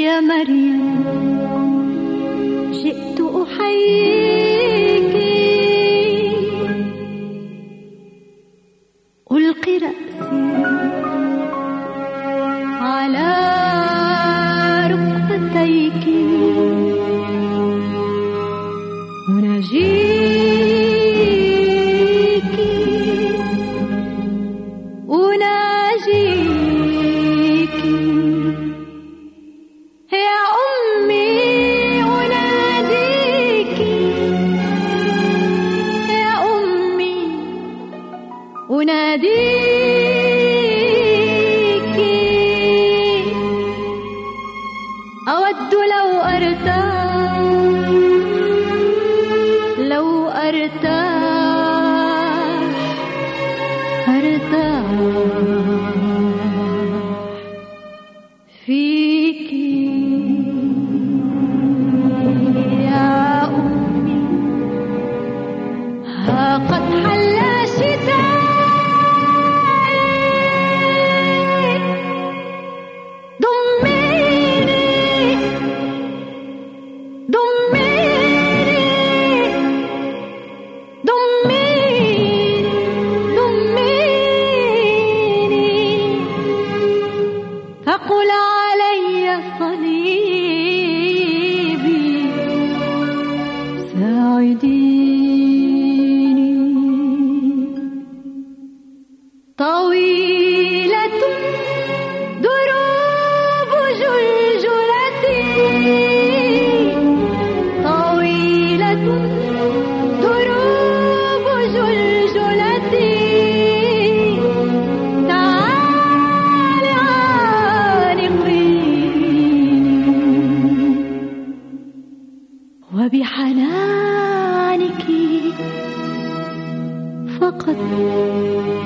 يا مريم جئت أحييك، ألقي رأسي على ركبتيك، أناجيك أناجيك يا أمي، أناديك يا أمي، أناديك. أود لو أرتاح، لو أرتاح أرتاح فيك يا أمي. ها قد حل شتائي، ضميني ضميني ضميني ضميني، ثقل علي صليبي، ساعديني. طويلة دروب جلجلتي، طويلة دروب جلجلتي، تعالي عانقيني، وبحنانك فقط